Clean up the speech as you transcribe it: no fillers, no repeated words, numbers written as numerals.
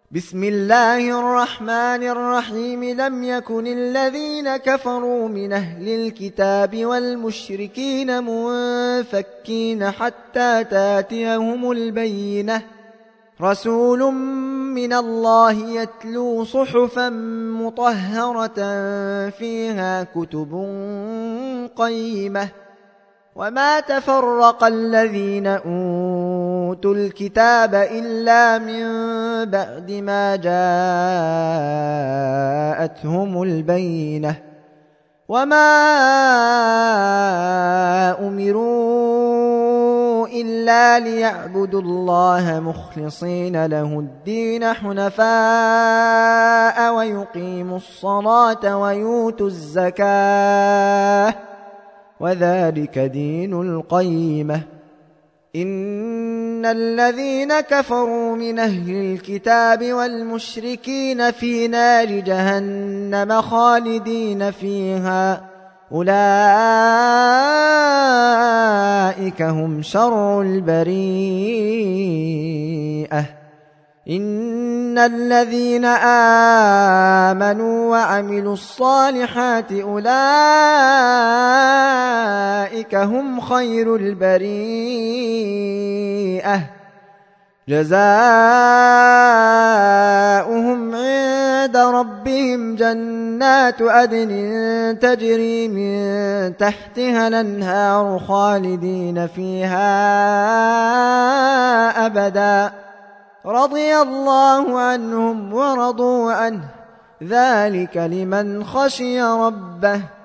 بسم الله الرحمن الرحيم. لم يكن الذين كفروا من أهل الكتاب والمشركين منفكين حتى تاتيهم البينة، رسول من الله يتلو صحفا مطهرة فيها كتب قيمة. وما تفرق الذين أوتوا الكتاب إلا من بعد ما جاءتهم البينة، وما أمروا إلا ليعبدوا الله مخلصين له الدين حنفاء ويقيموا الصلاة ويؤتوا الزكاة وذلك دين القيمة. إن الذين كفروا من أهل الكتاب والمشركين في نار جهنم خالدين فيها، أولئك هم شر البريئة. إن الذين آمنوا وعملوا الصالحات أولئك هم خير البريئة، جزاؤهم عند ربهم جنات عدن تجري من تحتها الأنهار خالدين فيها أبدا، رضي الله عنهم ورضوا عنه، ذلك لمن خشي ربه.